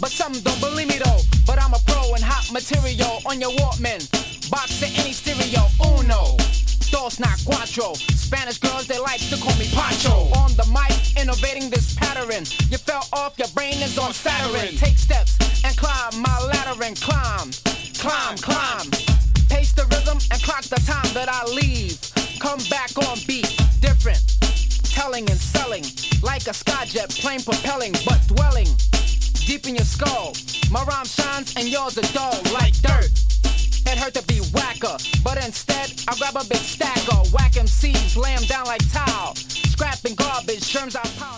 But some don't believe me though. But I'm a pro in hot material on your Walkman. Box to any stereo, uno. Dos, not cuatro. Spanish girls, they like to call me Pancho. On the mic, innovating this pattern. You fell off, your brain is on Saturn. Take steps and climb my ladder and climb. Climb, climb. Pace the rhythm and clock the time that I leave. Come back on beat, different. Telling and selling, like a skyjet plane propelling, but dwelling deep in your skull. My rhyme shines and yours are dull like dirt. It hurt to be whacker, but instead I'll grab a big stacker. Whack MCs, lay 'em down like tile. Scrapping garbage, germs I pile.